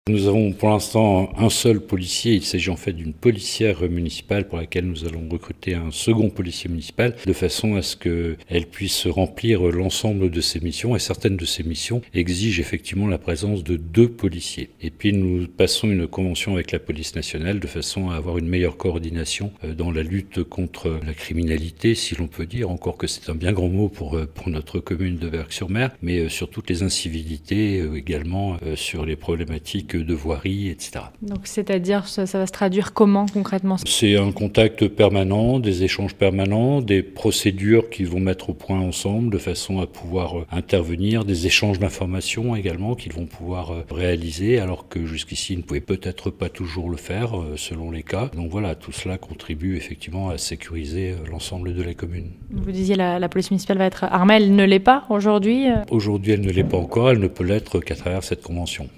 Nous avons pour l'instant un seul policier, il s'agit en fait d'une policière municipale pour laquelle nous allons recruter un second policier municipal de façon à ce qu'elle puisse remplir l'ensemble de ses missions et certaines de ces missions exigent effectivement la présence de 2 policiers. Et puis nous passons une convention avec la police nationale de façon à avoir une meilleure coordination dans la lutte contre la criminalité, si l'on peut dire, encore que c'est un bien grand mot pour notre commune de Verc-sur-Mer, mais sur toutes les incivilités également, sur les problématiques de voirie, etc. Donc c'est-à-dire, ça va se traduire comment concrètement ? C'est un contact permanent, des échanges permanents, des procédures qu'ils vont mettre au point ensemble de façon à pouvoir intervenir, des échanges d'informations également qu'ils vont pouvoir réaliser alors que jusqu'ici ils ne pouvaient peut-être pas toujours le faire selon les cas. Donc voilà, tout cela contribue effectivement à sécuriser l'ensemble de la commune. Vous disiez la police municipale va être armée, elle ne l'est pas aujourd'hui ? Aujourd'hui elle ne l'est pas encore, elle ne peut l'être qu'à travers cette convention.